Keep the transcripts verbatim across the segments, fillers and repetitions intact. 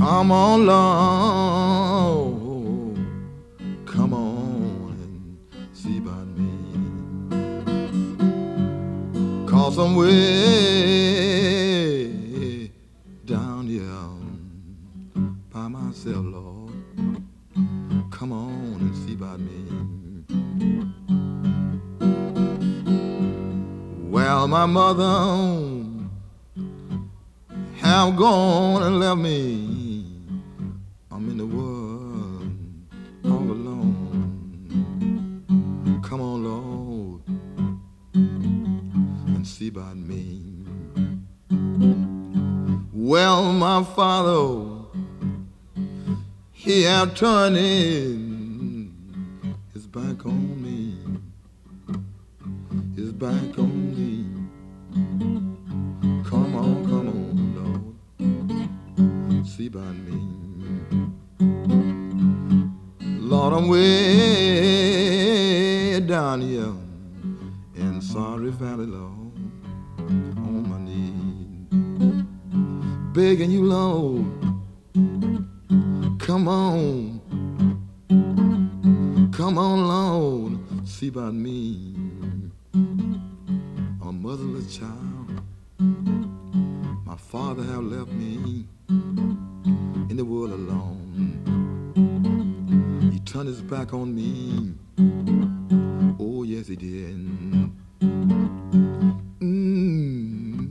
Come on, Lord, come on and see about me. 'Cause I'm way down here by myself, Lord. Come on and see about me. Well, my mother have gone and left me. I'm in the world all alone. Come on, Lord, and see about me. Well, my father, he have turned in his back on me, his back on me. Come on, come on, Lord, see about me. Lord, I'm way down here in Sorry Valley, Lord, on my knees, begging you, Lord, come on, come on, Lord, see about me. I'm a motherless child. My father have left me in the world alone. He turned his back on me. Oh, yes, he did. Mm.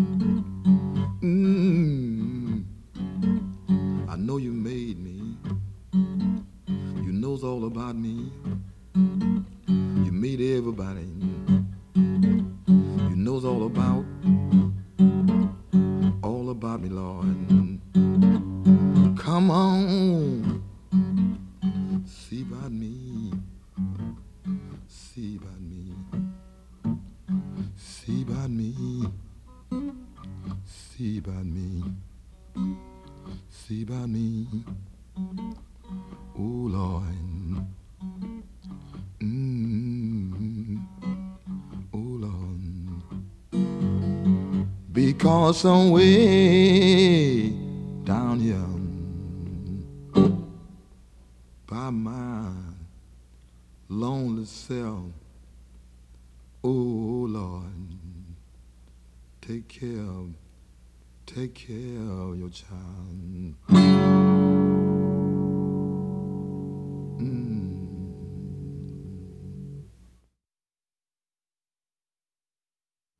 Mm. I know you made me. You knows all about me. You made everybody. You knows all about, all about me, Lord. Come on, see about me, see about me, see about me, see about me, see about me. Oh, Lord. Mm. Oh, Lord. Because some way down here by my lonely self, oh Lord, take care, take care of your child.